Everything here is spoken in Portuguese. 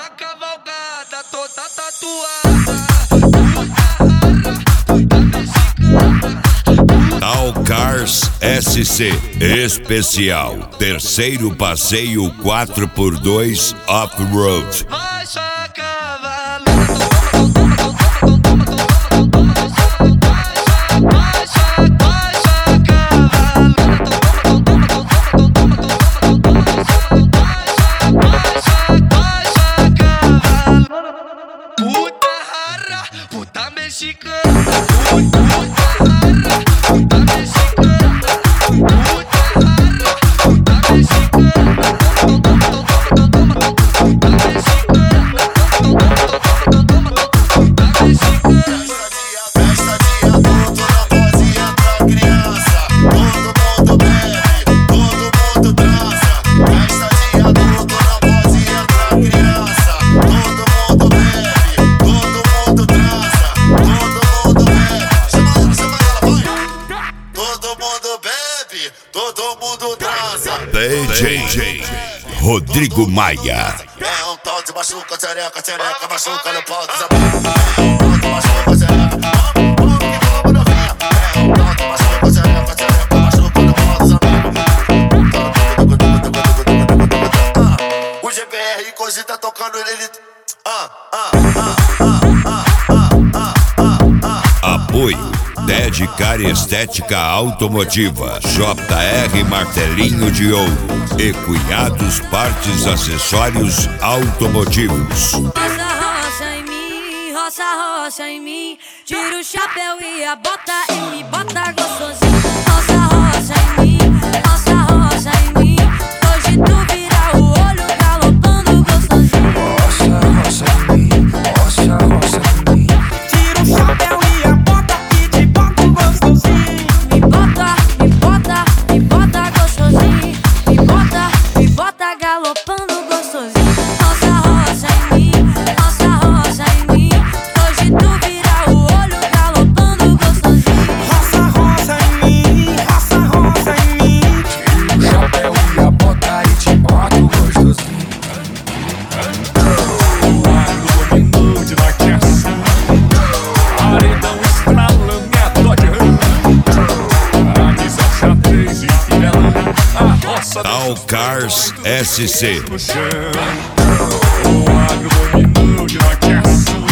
Na cavalgada toda tatuada. Tal Cars SC Especial. Terceiro passeio 4x2 Off-Road. Vai só cavalo. Puta rara, puta mexicana. Puta rara, puta mexicana. Puta rara, puta mexicana. Todo mundo transa. DJ Rodrigo Maia. É um tal de machuca, xereca, xereca, machuca no pau dos amigos. É um tal de machuca, xereca, vamos que vamos novinha. É um tal de machuca, xereca, xereca, machuca no pau dos amigos. O GBR cogita tocando ele. Apoio Dedicar Estética Automotiva, JR Martelinho de Ouro e Cunhados Partes Acessórios Automotivos. Roça, roça em mim, roça, roça em mim. Tira o chapéu e a bota e me bota gostosinho. Roça, roça em mim, roça, roça em mim. Hoje tu vira o olho galopando gostosinho. Roça, roça em mim, roça, roça em mim. Tira o chapéu e a bota e te bota gostosinho. Me bota, me bota, me bota gostosinho. Me bota galopando gostosinho. Roça, roça em mim, roça, roça em mim. Hoje tu vira o olho galopando gostosinho. Roça, roça em mim, roça, roça em mim. Tira o chapéu e a bota e te bota gostosinho. O ar dominou de naquece. Paredão estralando minha Dodge Ram. Camisa xadrez e filelão. A roça Tal Cars SC. no chão. O agro dominou de naquece.